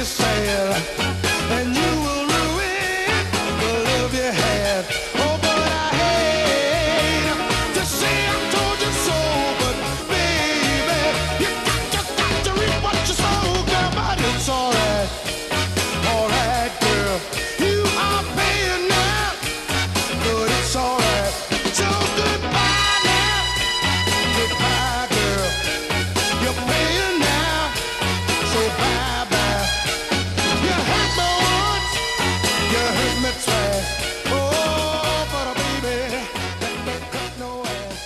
sail, and you will ruin the love you had. Oh, but I hate to say I told you so, but baby, you got to reap what you sow, girl. But it's alright, girl. You are paying now, but it's alright. So goodbye now, goodbye, girl. You're paying now, so bye bye. You hurt me once, you hurt me twice. Oh, but baby, that don't cut no ass.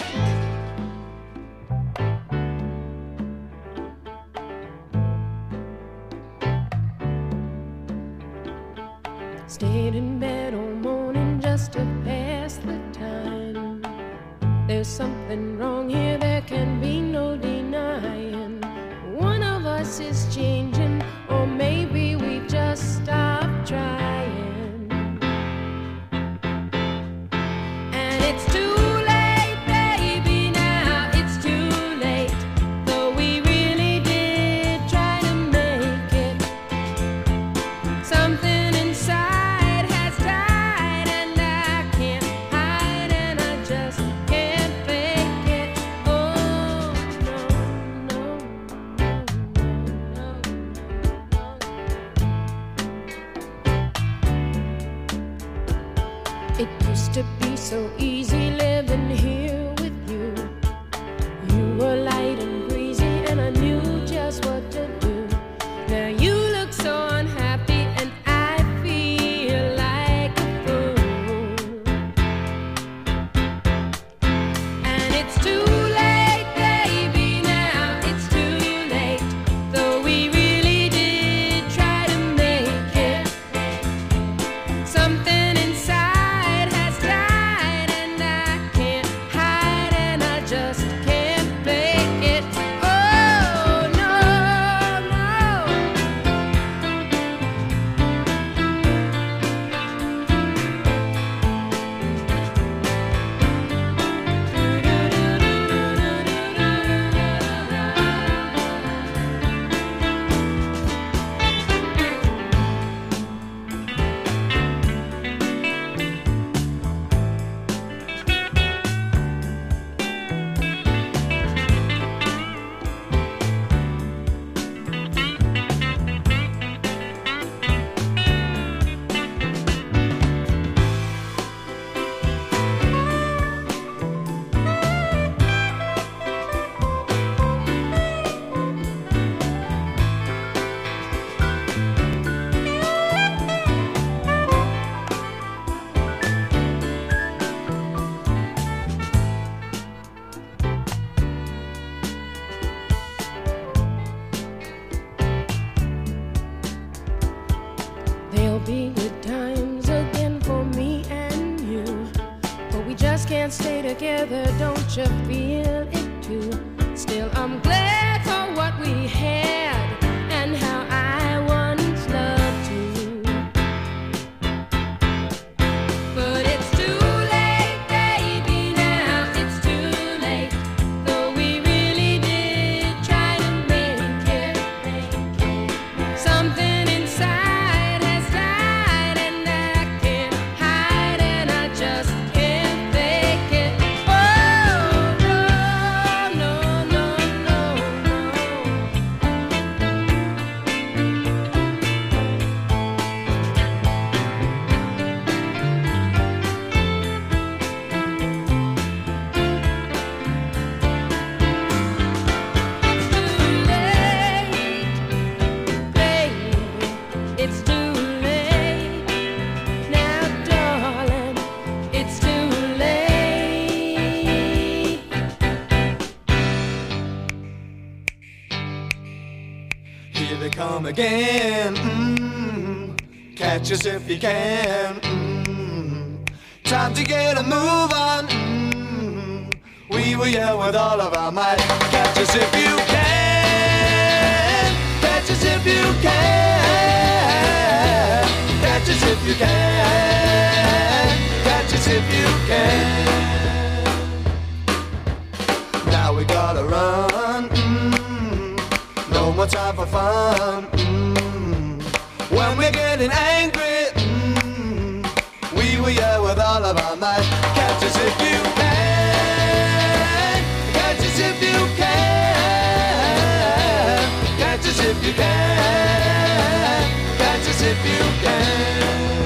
Stayed in bed all morning just to pass the time. There's something wrong here, there can be no denying. One of us is changing, or maybe we just stopped trying. And it's too late, baby, now it's too late. Though we really did try to make it. Something inside has died, and I can't hide, and I just can't fake it. Oh, no, no, no, no, no. It used to be so easy living here with you. You were light and breezy, and I knew just what to do. Now you look so unhappy, and I feel like a fool. And it's too late, baby, now it's too late. Though we really did try to make it. Something inside has died, and I can't hide, and I just can't fake it. Oh, no, no. There'll be good times again for me and you, but we just can't stay together, don't you feel it too? Still, I'm glad for what we had and how I once loved you. But it's too late, baby, now it's too late. Though we really did try to make it. Something inside has died, and I can't hide, and I just can't fake it. Oh, no, no, no, no, it's too late, now, darling, it's too late. Here they come again. Catch us if you can. Time to get a move on. We will yell with all of our might. Catch us if you can. Catch us if you can. Catch us if you can. Catch us if you can. Now we gotta run. No more time for fun. getting angry. We were here with all of our might. Catch us if you can. Catch us if you can. Catch us if you can. Catch us if you can.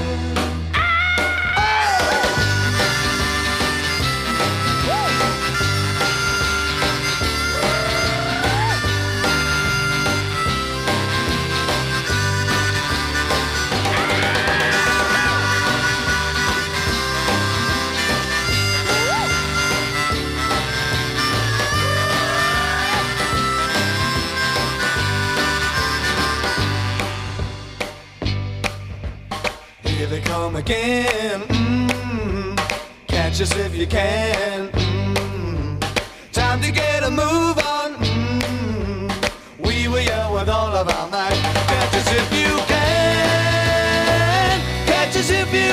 Here they come again. Catch us if you can. Time to get a move on. We were here with all of our might. Catch us if you can. Catch us if you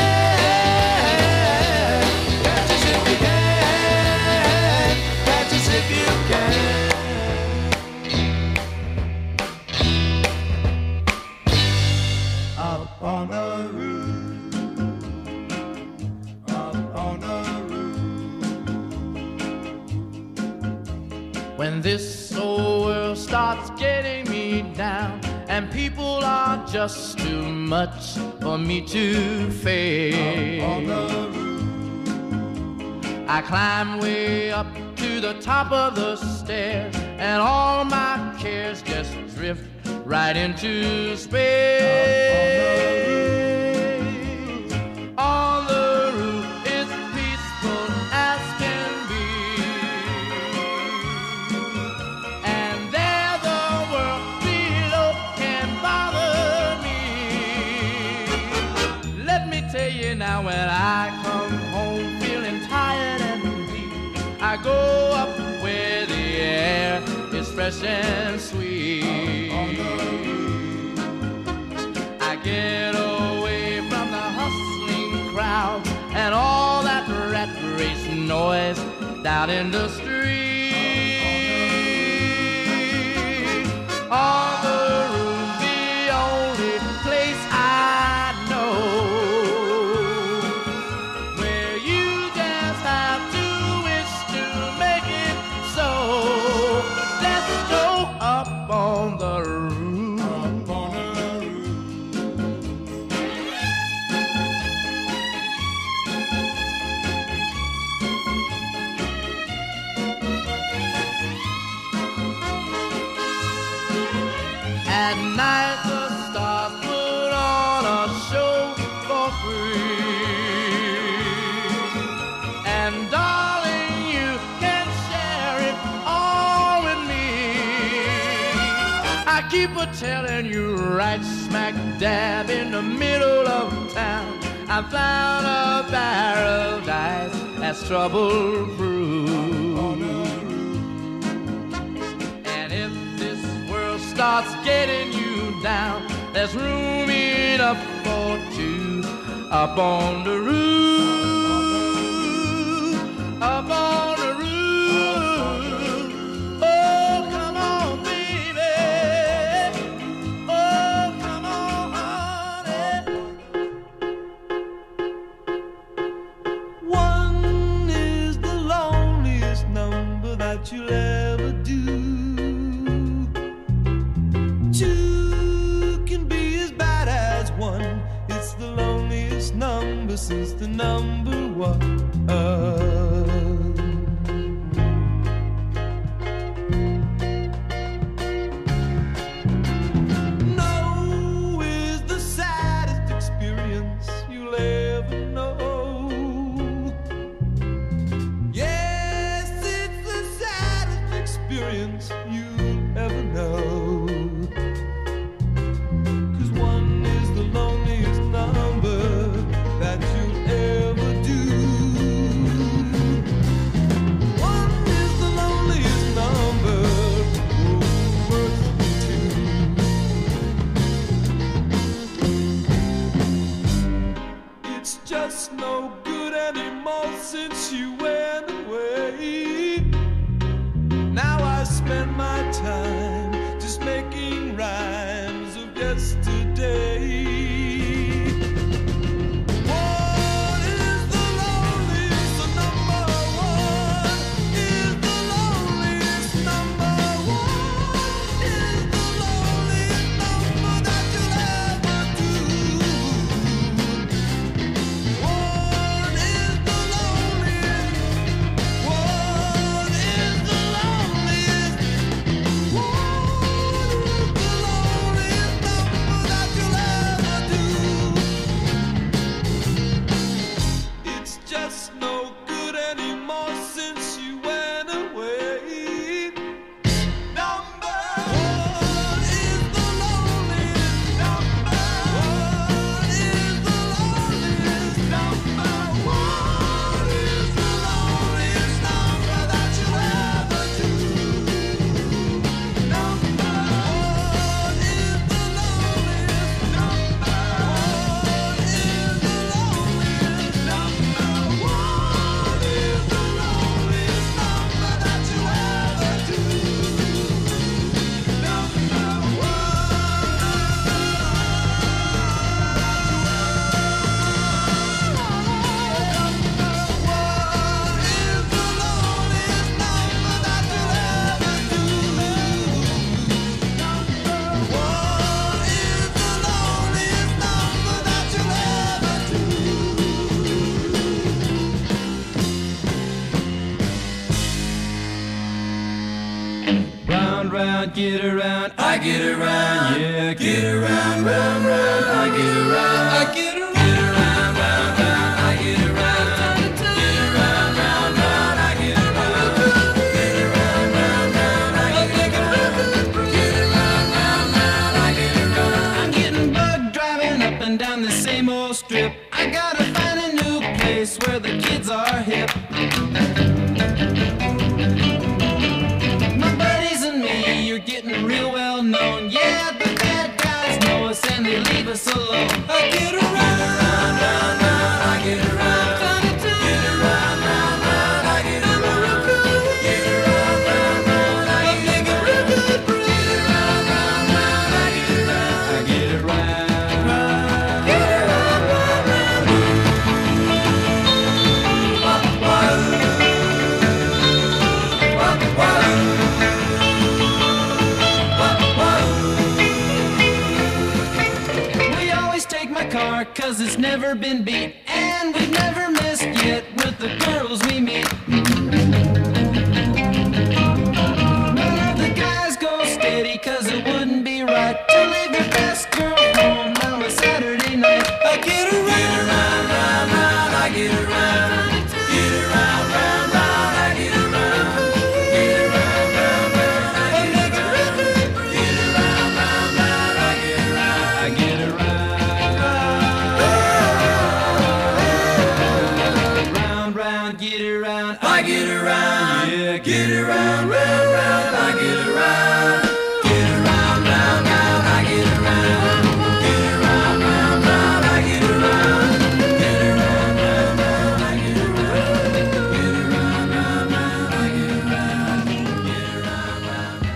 can. Catch us if you can. Catch us if you can. Up on the roof, up on the roof. When this old world starts getting me down and people are just too much for me to face, up on the roof. I climb way up to the top of the stairs and all my cares just drift right into space. On the roof is peaceful as can be, and there the world below can bother me. Let me tell you now, when I come home feeling tired and weak, I go up where the air is fresh and sweet. I get away from the hustling crowd and all that rat race noise down in the street. On the roof, the only place I know where you just have to wish to make it so. Let's go up on the roof. At night the stars put on a show for free, and darling, you can share it all with me. I keep a telling you, right smack dab in the middle of town, I found a paradise that's trouble-proof. And if this world starts getting you down, there's room enough for two up on the roof, up on the roof. Oh, come on, baby. Oh, come on, honey. One is the loneliest number that you'll ever do. Two can be as bad as one. It's the loneliest number since the number one. No is the saddest experience you'll ever know. Yes, it's the saddest experience you'll ever know. 'Cause one is the loneliest number that you'll ever do. around, get around, I get around, yeah, get around, round, round, I get around, I get around, get around, round, round, I get around, get around, round, round, I get around, get around, round, round, I get around, get around, round, round, I get around. I'm getting bugged driving up and down the same old strip. I gotta find a new place where the kids are hip. Getting real well known, yeah, the bad guys know us and they leave us alone. I get around, round, round, round, I get around, get around, round, round, I get around, get around, round, round, I get around, get around, round, round, I get around, I get around, get around, round, round, car, cause it's never been beat, and we've never missed yet with the girls we meet. None of the guys go steady, cause it wouldn't be right to leave your best girl home on a Saturday night. I get around, round, round, round, I get around, get around, round, round, I get around, get around, round, round, I get around, get around, round, round, I get around, I get around. Get around, I get around, yeah, get around, round, round, I get around, get around, round, round, I get around, get around, round, round, I get around, get around, round, round, I get around, get around, round, round, I get around, get around, round,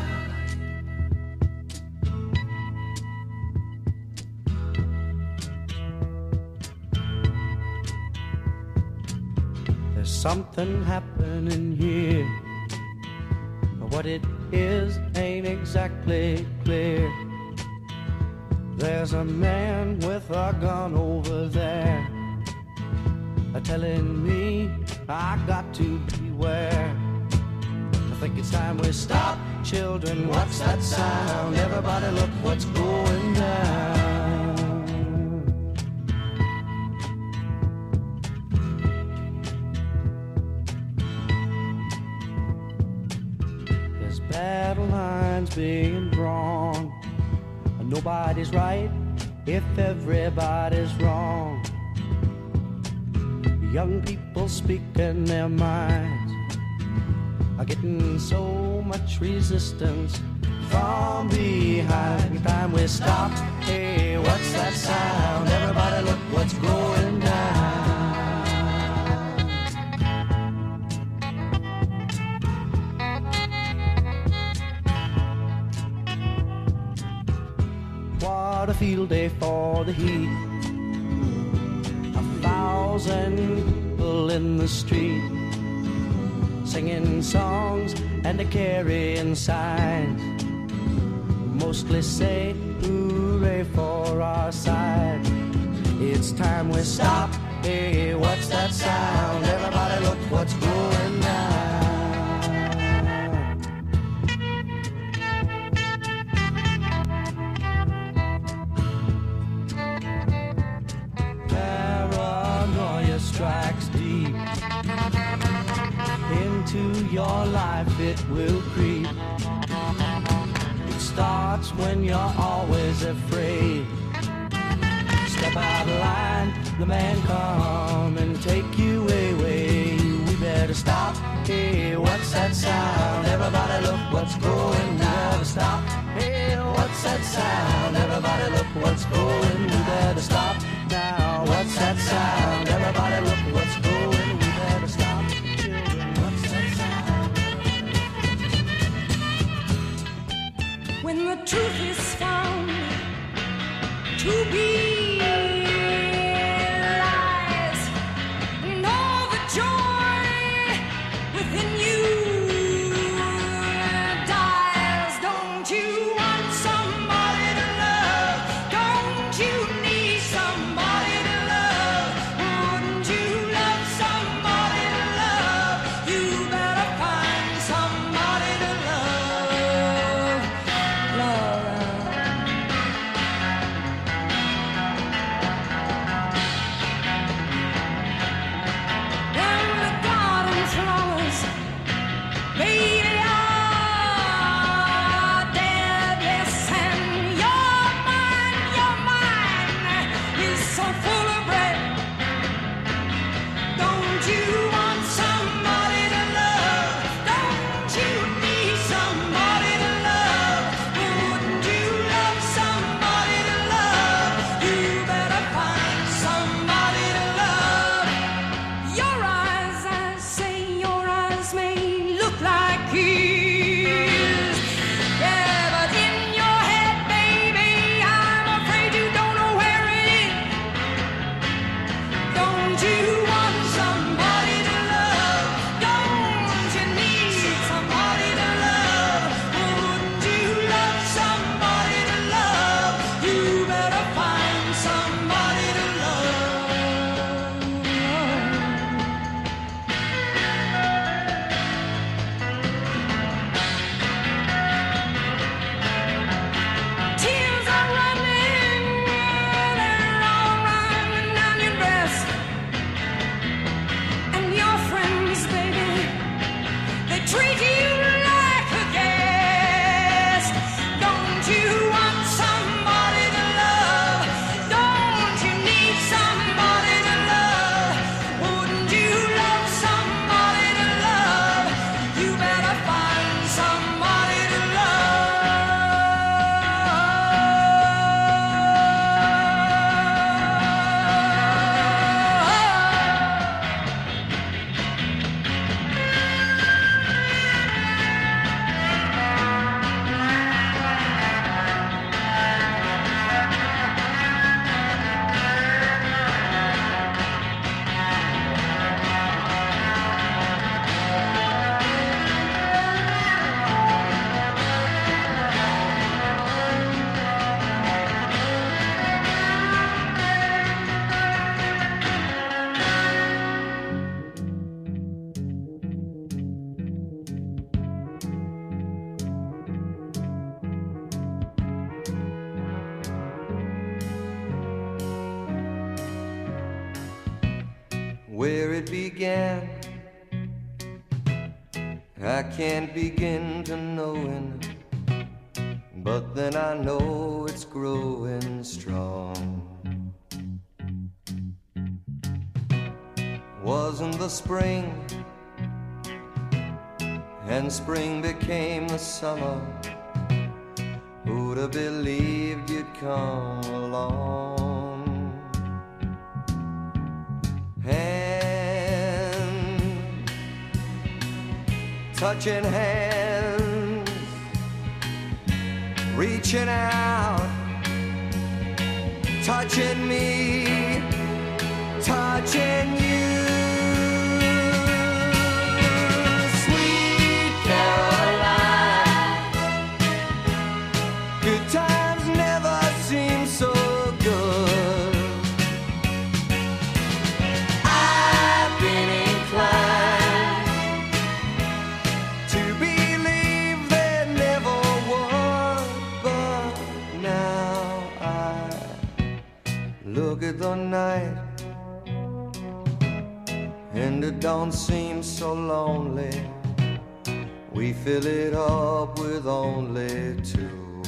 There's something happening here. What it is ain't exactly clear. There's a man with a gun over there, telling me I got to beware. I think it's time we stop. Children, what's that sound? Everybody look what's going down. Battle lines being drawn. Nobody's right if everybody's wrong. Young people speaking their minds are getting so much resistance from behind. Time we stop. Hey, what's that sound? Everybody look what's going down. What a field day for the heat. 1,000 people in the street, singing songs and carrying signs. Mostly say hooray for our side. It's time we stop. Hey, what's that sound? Everybody look what's going down. Strikes deep into your life, it will creep. It starts when you're always afraid. Step out of line, the man come and take you away. We better stop. Hey, what's that sound? Everybody look what's going. We better stop. Hey, what's that sound? Everybody look what's going. We better stop now. What's that sound? Everybody look what's going. We better stop. Children, what's that sound? When the truth is found to be lies, and all the joy within you dies. Don't you want somebody to love? Don't you need somebody to love? Wouldn't you love somebody to love? You better find somebody to love. began, I can't begin to knowing, but then I know it's growing strong. Wasn't the spring, and spring became the summer. Who'd have believed you'd come along? Hand, touching hands, reaching out, touching me, touching you. Sweet Caroline, good times never seem so good. I've been inclined to believe there never was, but now I look at the night and it don't seem so lonely. We fill it up with only two.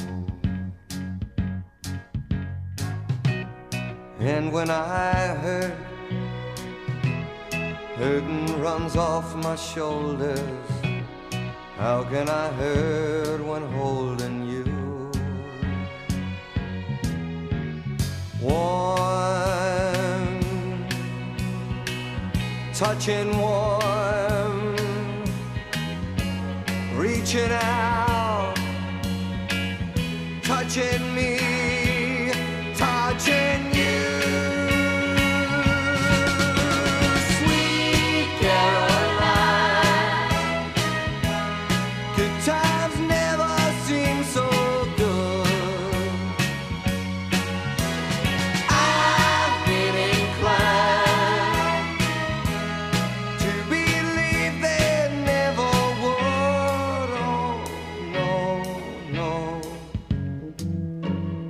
And when I hurt, hurting runs off my shoulders. How can I hurt when holding you? Warm, touching warm, reaching out, touching me, touching you. Sweet Caroline, good times never seem so good. I've been inclined to believe there never would. Oh, no, no.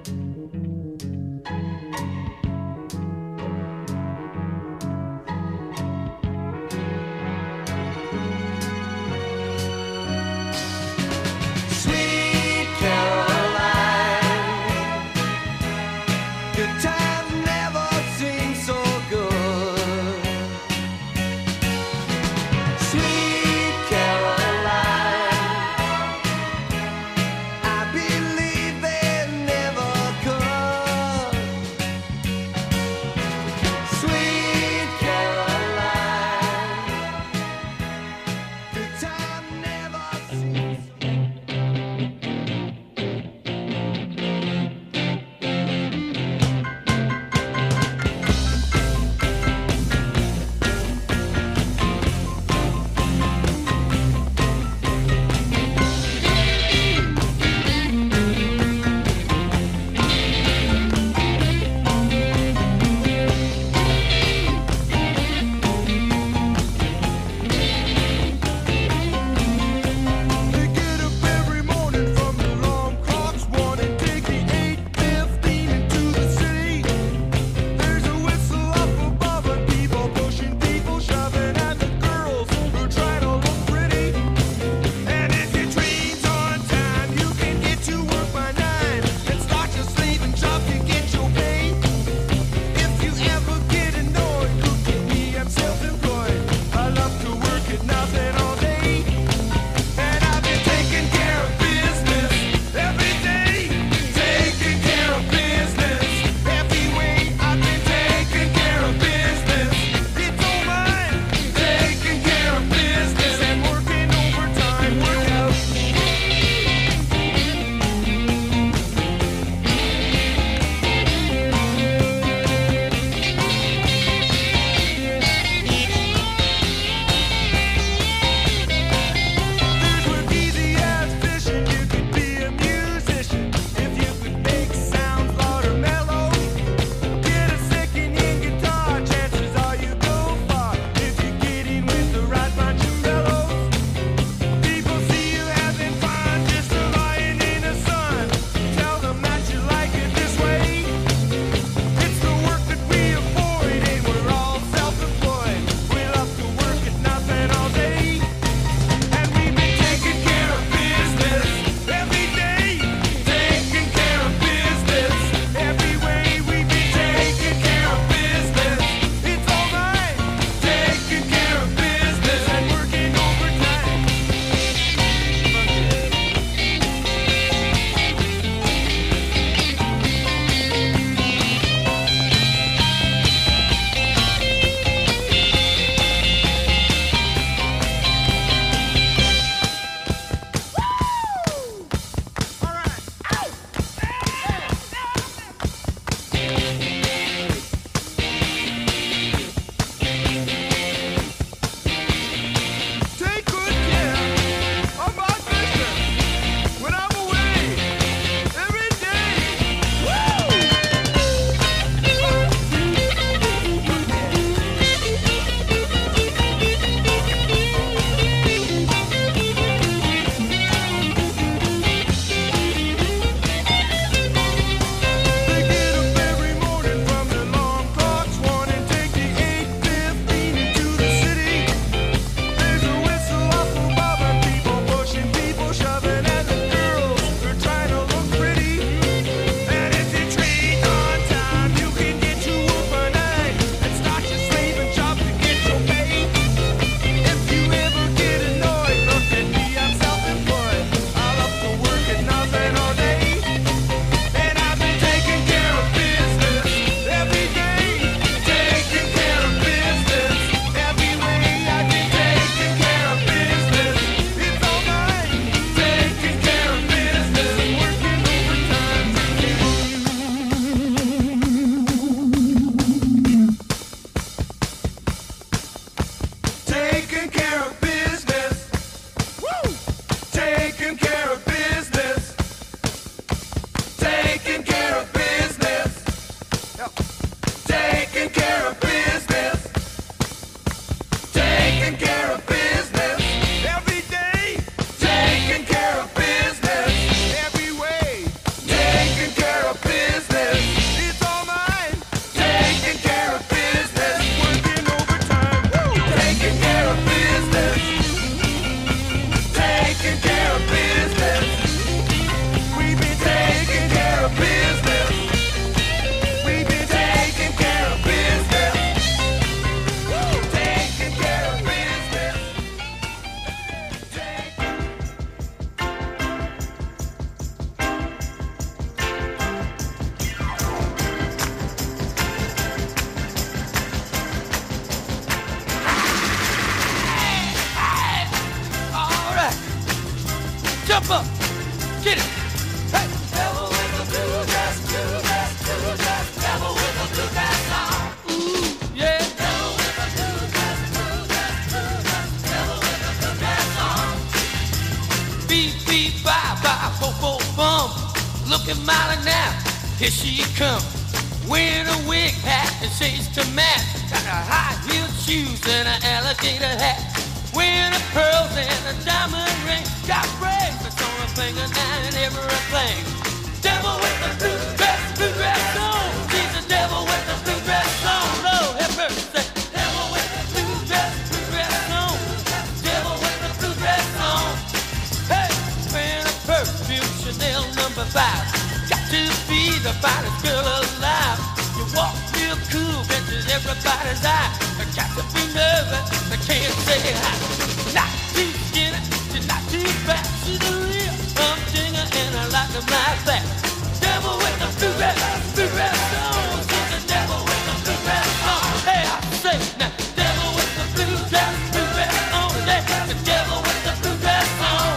Jump up. Get it. Hey. Devil with the blue dress, blue dress, blue dress. Devil with the blue dress on. Ooh, yeah. Devil with the blue dress, blue dress, blue dress. Devil with the blue dress on. Beep, beep, bye, bye, bo, bo, bum. Looking mighty now. Here she comes. Wearing a wig hat and shades to match. Got a high-heeled shoes and an alligator hat. Wearing a pearls and a diamond ring. Got bracelets on her finger now and everything. Devil with the blue dress on. She's the devil with the blue dress on. Lord have mercy. Devil with the blue dress on. Devil with the blue dress on. Hey, wearing a perfume Chanel number 5. Got to be the finest girl alive. You walk real cool, catches everybody's eye. I got to be nervous, I can't say hi. Not too skinny, she's not too fat. She's a real humdinger and I like to lie back. Devil with the blue dress on. She's the devil with the blue dress on. Hey, I say now, devil with the blue dress on. Yeah, the devil with the blue dress on.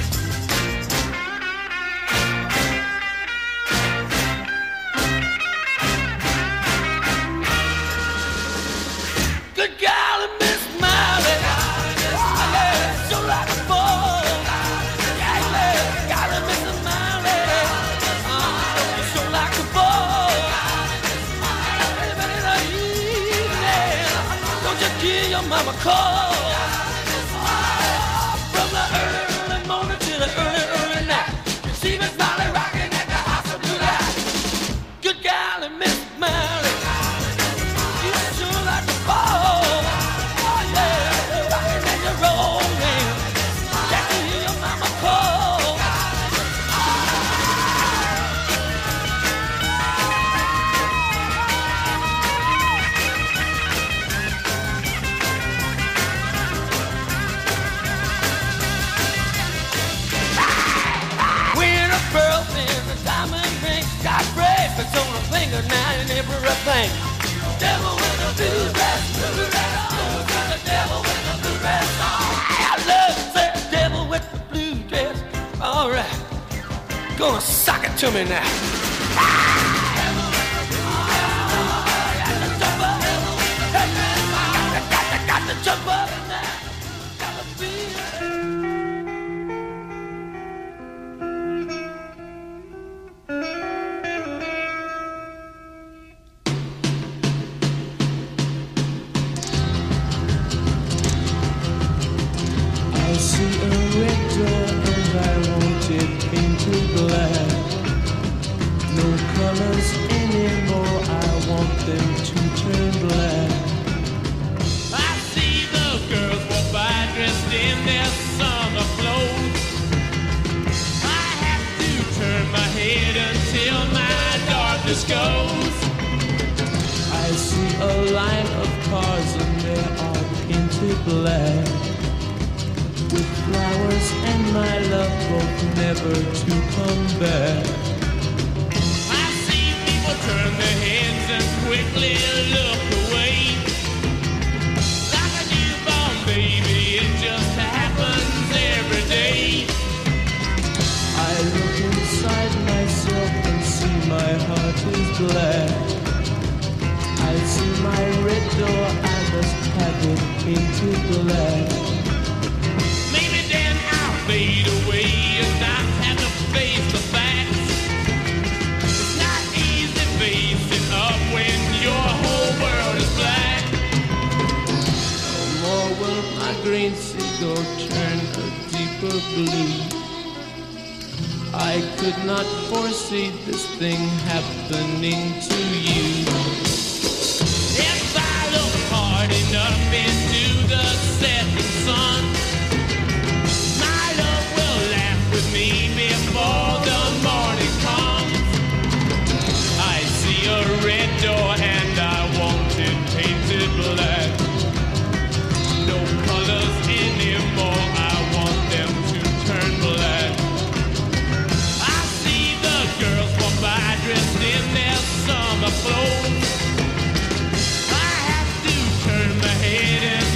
Good golly, Miss Miley. Yeah, so like a ball. Yeah, golly, Miss Miley. So like a ball. In the evening, don't you hear your mama call? From the early morning to the early night, you see Miss Miley rocking at the house of blue light. Good golly, Miss Miley. You sure like a ball. Bracelets on her finger now and everything. Devil with a blue dress on. The devil with the blue dress on. I love that devil with the blue dress. All right, gonna sock it to me now. Got to jump up now. Got to feel. Goes. I see a line of cars and they are painted black, with flowers and my love both never to come back. I see people turn their heads and quickly look away. Like a newborn baby, it just happens every day. I look inside myself and see my heart is black. I see my red door, I must have it painted black. Maybe then I'll fade away and not have to face the facts. It's not easy facing up when your whole world is black. No more will my green seagull turn a deeper blue. I could not foresee this thing happening to you. If I look hard enough into the setting sun, my love will laugh with me before the morning comes. I see a red door and I want it painted black. No colors anymore, I want them to turn black. Girls walk by dressed in their summer clothes. I have to turn my head and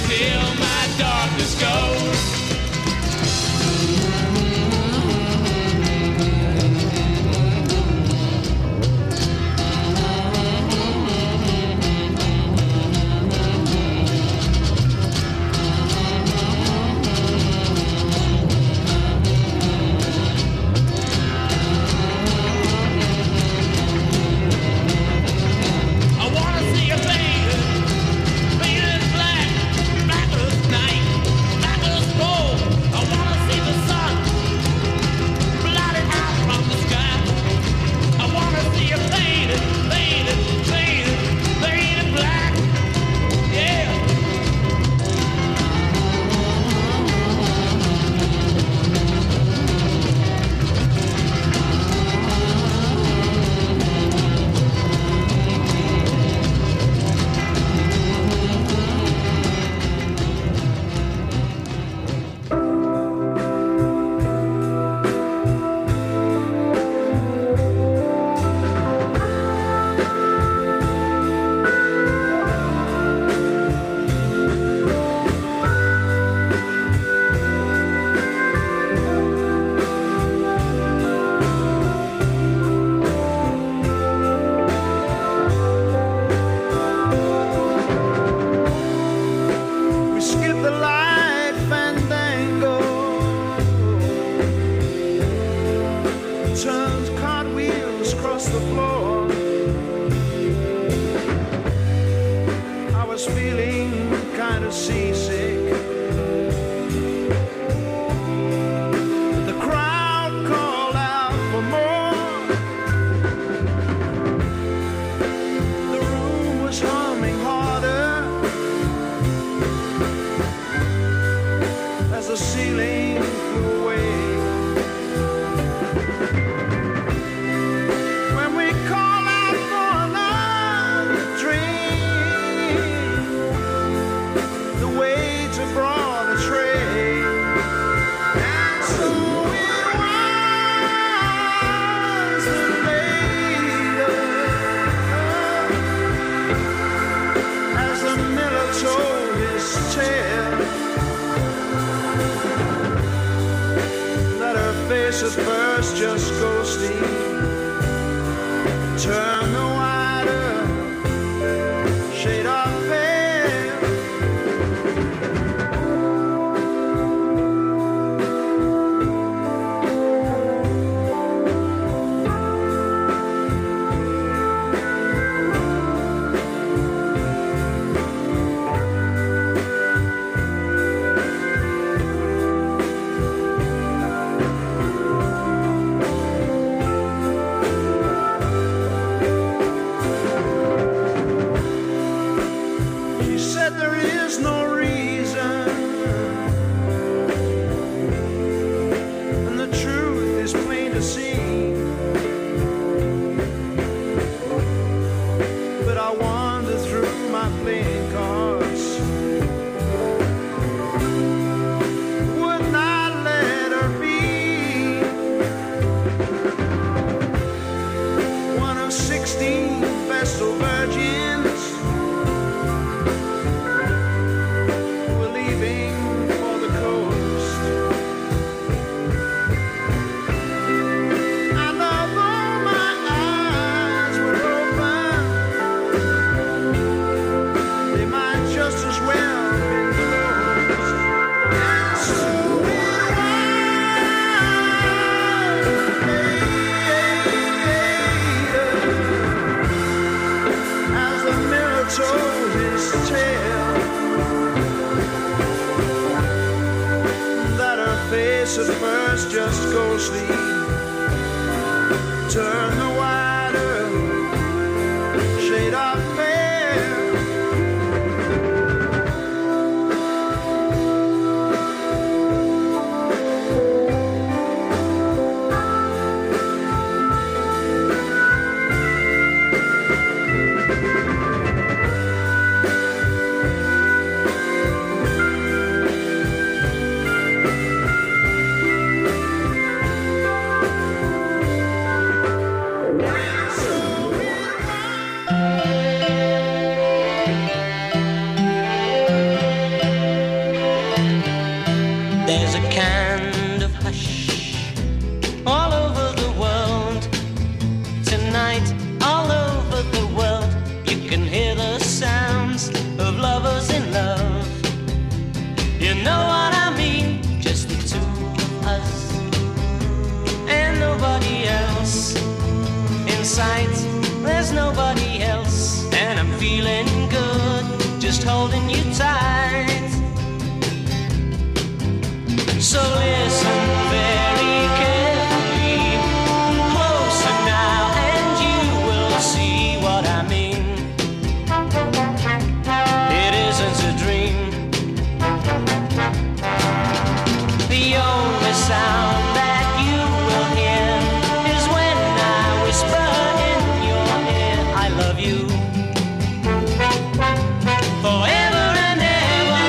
ceiling flew away. When we call out for another drink, the waiter brought a tray. And so it was that later, as the miller told his tale, that her face at first just ghostly turned the wider shade of veil. She said there is no reason, and the truth is plain to see. But I wander through my playing cards, would not let her be one of 16 Vestal virgins who were leaving for the coast. And although my eyes were open, they might just as well be closed. And so it was, as the mirror told his tale, that her face at first just ghostly turned the wider shade of pale. There's a kind of hush all over the world. Tonight, all over the world, you can hear the sounds of lovers in love. You know what I mean? Just the two of us and nobody else. In sight, there's nobody else, and I'm feeling good, just holding you tight. So listen very carefully, closer now, and you will see what I mean. It isn't a dream. The only sound that you will hear is when I whisper in your ear, I love you. Forever and ever.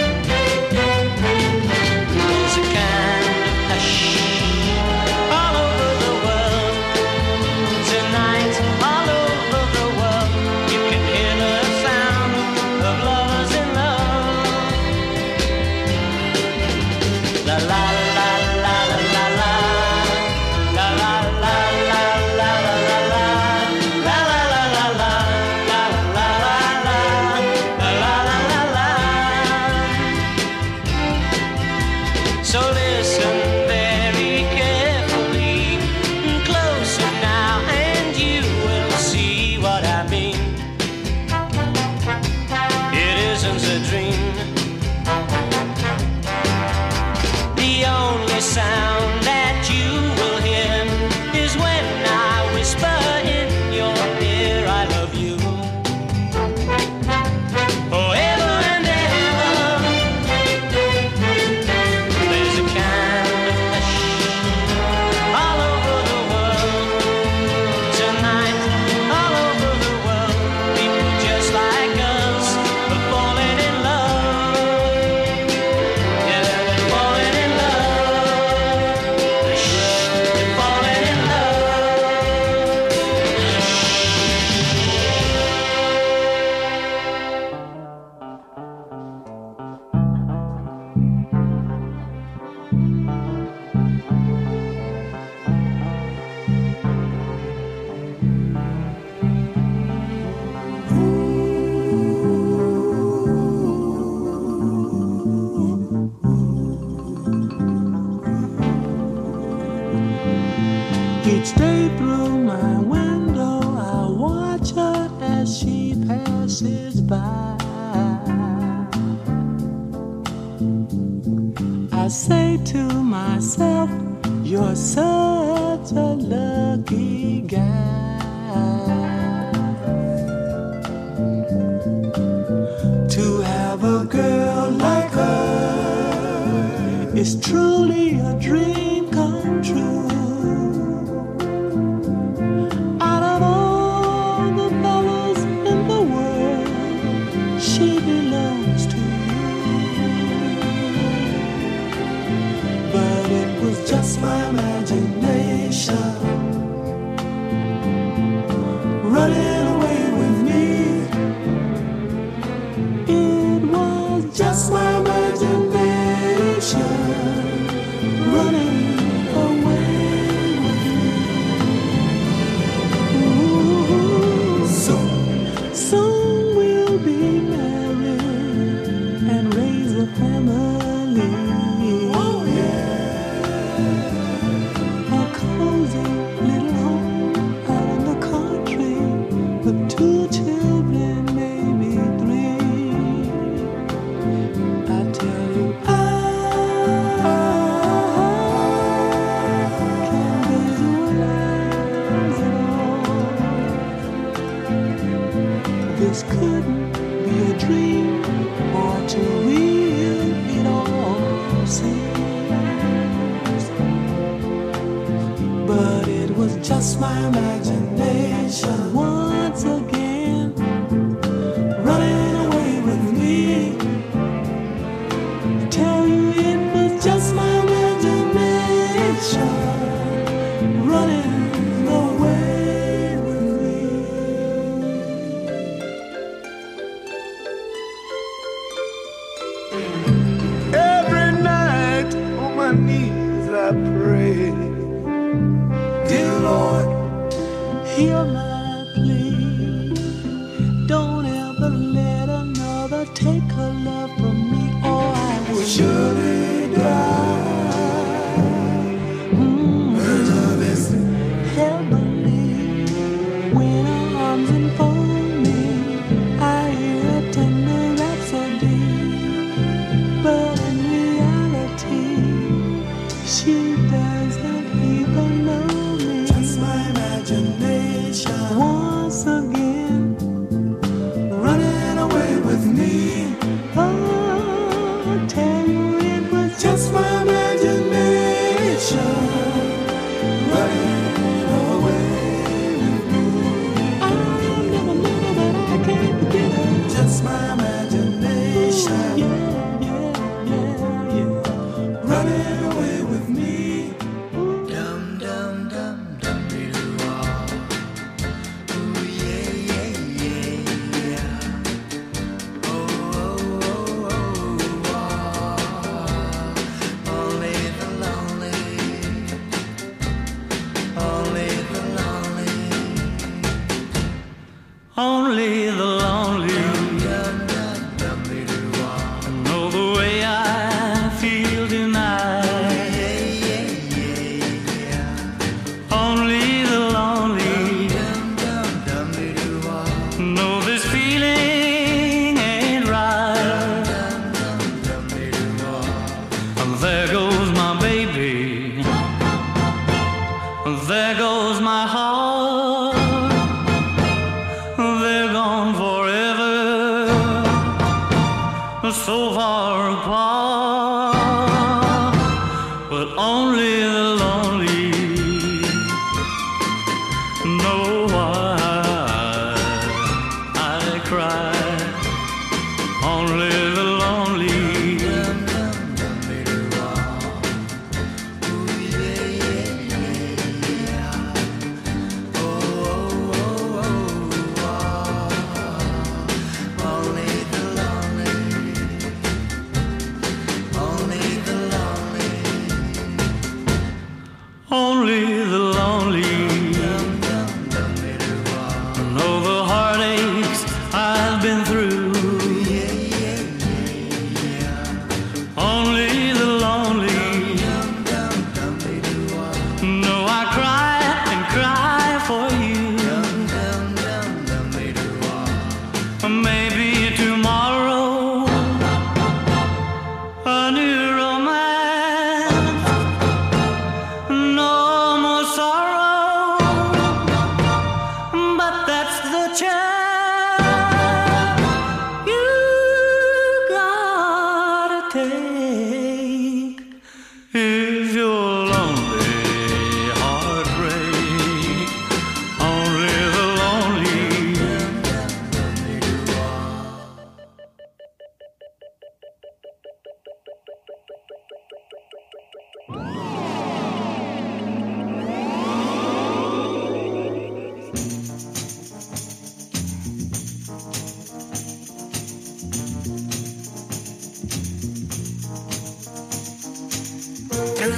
There's a kind of hush all over the world. Tonight, all over the world, you can hear the sound of lovers in love. La la la la la la la. La la la la la la la la. La la la la la. La la la la. La la la la. So listen very carefully, closer now, and you will see what I mean. It isn't a dream. The only sound that you will hear is when I whisper in your ear, I love you. Forever and ever. Each day through my window I watch her as she passes by. I say to myself, you're such a lucky guy to have a girl like her. It's truly a dream come true. Out of all the fellas in the world, she belongs to you. But it was just my imagination running away with me. It was just my imagination running away with me. Ooh, soon we'll be married and raise a family. Oh yeah, a cozy little home out in the country with 2 children, maybe 3. I tell you, I can't visualize it all. This couldn't be a dream or too real, it all seems. But it was just my imagination once again running away with me. Tell you it was just my imagination running away with me. Every night on my knees I pray, dear Lord, Hear my plea. Don't ever let another take her love from me, or I will surely die. Love heavenly. When her arms enfold me, I hear a tender rhapsody. But in reality, she doesn't even know me. Just my imagination once again running away with me. Oh, tell you it was just my imagination running away with me. I'll never know that I can't forget her. Just my imagination. Yeah, yeah, yeah, yeah. Running away with me. Dum dum dum dum dee doo wah. Ooh yeah yeah yeah yeah. Oh oh oh oh wah. Only the lonely, only the lonely, Only the lonely dum dum dum dee doo wah. know the way I feel tonight. Yeah yeah yeah yeah. Only the lonely Dum dum dum dee doo wah. know this feeling ain't right. Dum dum dum dee doo wah. And there goes my baby. There goes my heart. They're gone forever, so far apart. But only the lonely know why I cry. Only the lonely Dum dum dum dee doo wah. Ooh yeah yeah yeah yeah. Oh oh oh oh wah. Only the lonely, only the lonely, only the lonely dum dum dum dee doo wah. know the heartaches I've been through. Yeah yeah yeah yeah. Only the lonely Dum dum dum dee doo wah. know I cry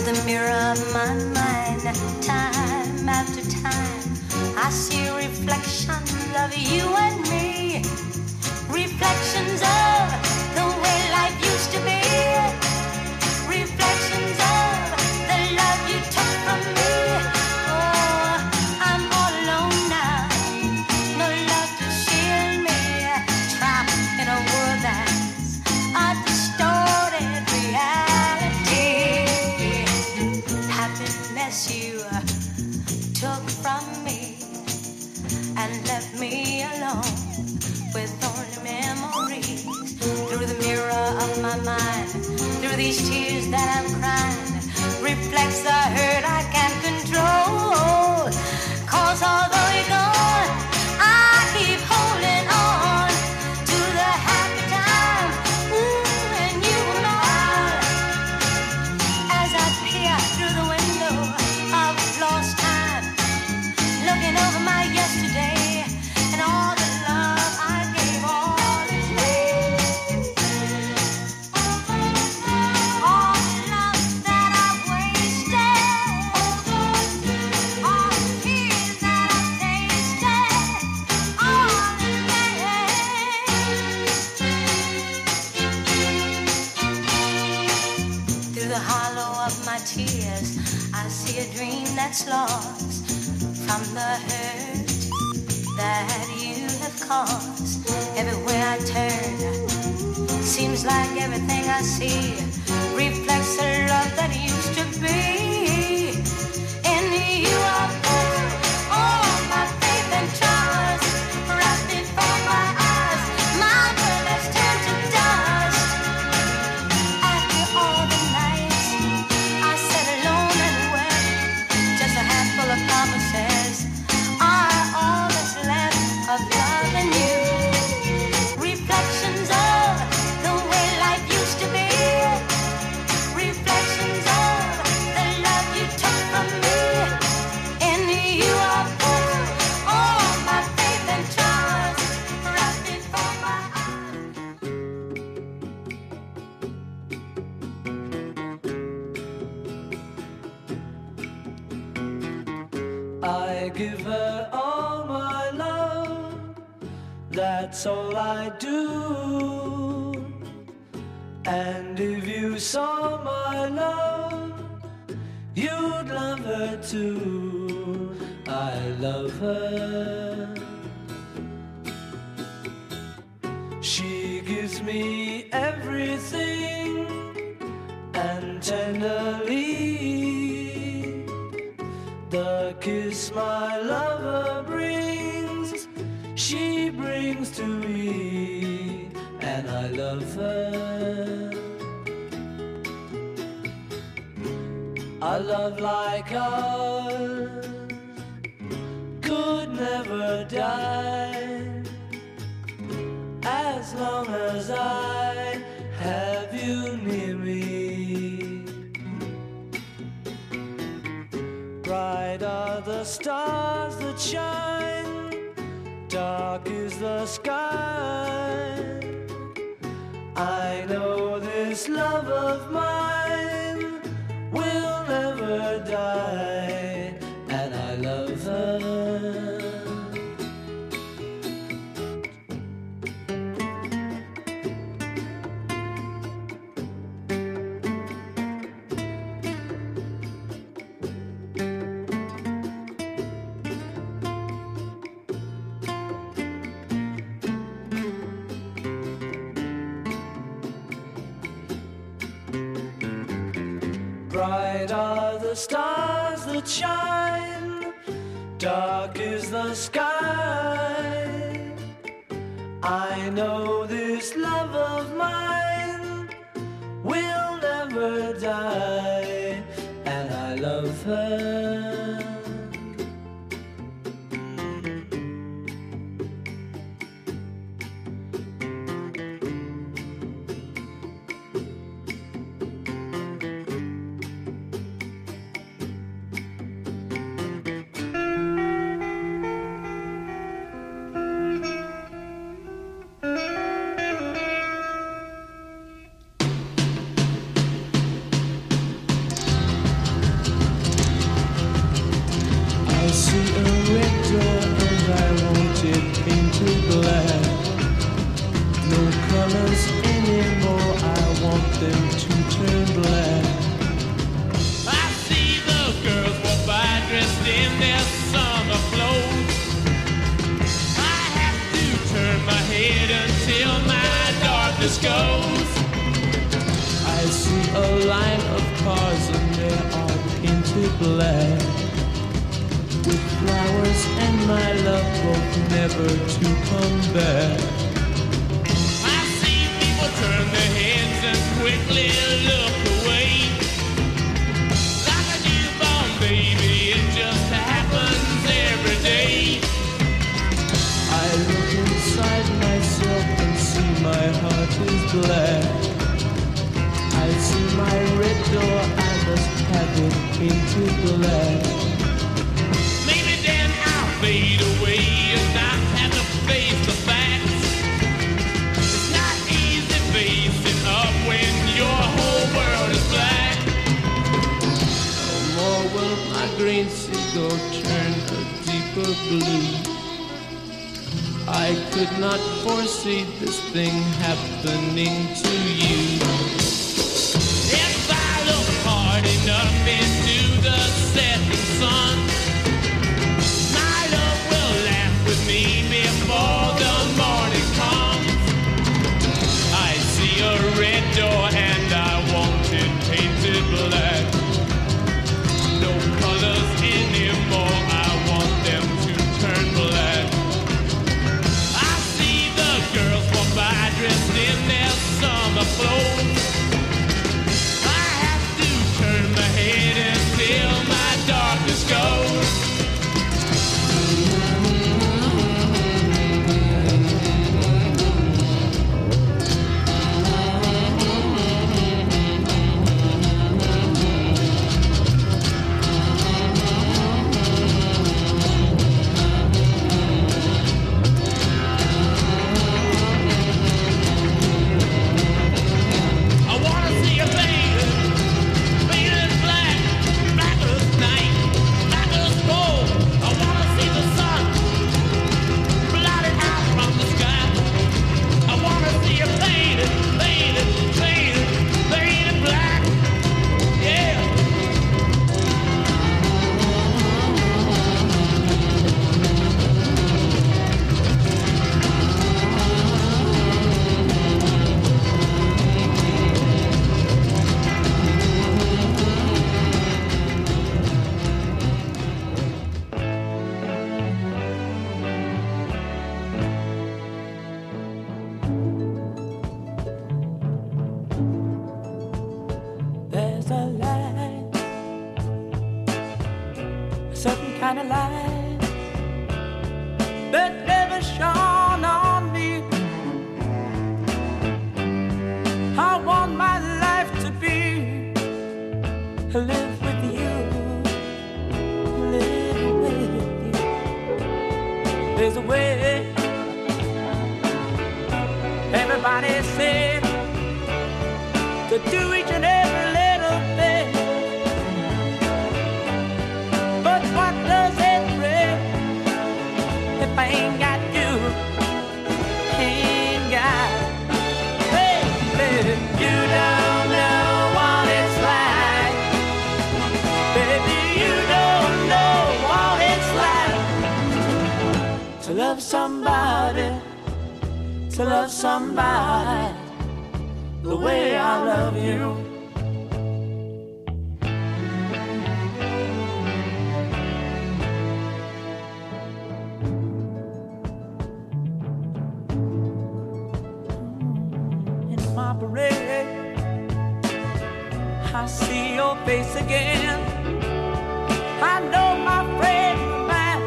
the mirror of my mind, time after time, I see reflections of you and me, reflections of the way life used to be, reflections of the love you took from me. Oh, I'm all alone now, no love to shield me, trapped in a world that's a distorted reality. Happiness you took from me and left me alone with only memories. Through the mirror of my mind, through these tears that I'm crying, reflects the hurt I can't control. 'Cause although you're gone, I keep holding on to the happy time when you were mine. As I peer through the window of lost time, looking over my yesterday and all the love I gave all is gone. All the love that I wasted, all the tears that I tasted, all the pain. Through the hollow of my tears, I see a dream that's lost from the hurt that you have caused. Everywhere I turn, seems like everything I see reflects the love that used to be. In you I put all my faith and trust, right before my eyes, my world has turned to dust. After all the nights I sat alone and wept, just a handful of promises are all that's left of love and you. Reflections of the way life used to be, reflections of the love you took from me. In you I put all my faith and trust, right before my eyes. I give her all my love, that's all I do. And if you saw my love, you'd love her too. I love her. She gives me everything, and tenderly the kiss my lover brings, she brings to me, and I love her. A love like ours could never die, as long as I have you near me. Bright are the stars that shine, dark is the sky. I know this love of mine will never die, and I love her. Bright are the stars that shine, dark is the sky. I know this love of mine will never die, and I love her. painted black, with flowers and my love both never to come back. I see people turn their heads and quickly look away. Like a newborn baby, it just happens every day. I look inside myself and see my heart is black. I see my red door, I must have it painted black. Maybe then I'll fade away and not have to face the facts. It's not easy facing up when your whole world is black. No more will my green seagull turn a deeper blue. I could not foresee this thing happening to you. If I look hard enough into the setting sun, my love will laugh with me before the morning comes. I see a red door and I want it painted black. No colors anymore, I want them to turn black. I see the girls walk by dressed in their summer clothes. I have to turn my head until my darkness goes. I wanna see a painted, painted black, black as night, black as coal. I wanna see the sun blotted out from the sky. I wanna see a painted, painted, painted, painted black. Yeah. There's a light, a certain kind of light that never shone on me. I want my life to be live with you, live with you. There's a way everybody said to do each and every little thing. But what does it bring if I ain't got you? Ain't got, baby, you don't know what it's like. Baby, you don't know what it's like to love somebody, to love somebody the way I love you. In my parade, I see your face again. I know my friend of mine.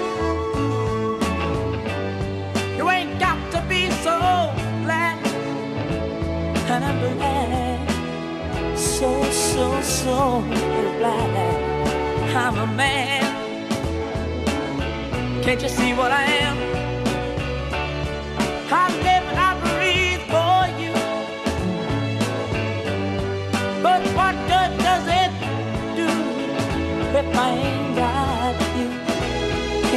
You ain't got to be so glad. And I'm glad, so glad I'm a man. Can't you see what I am? I live and I breathe for you. But what good does it do if I ain't got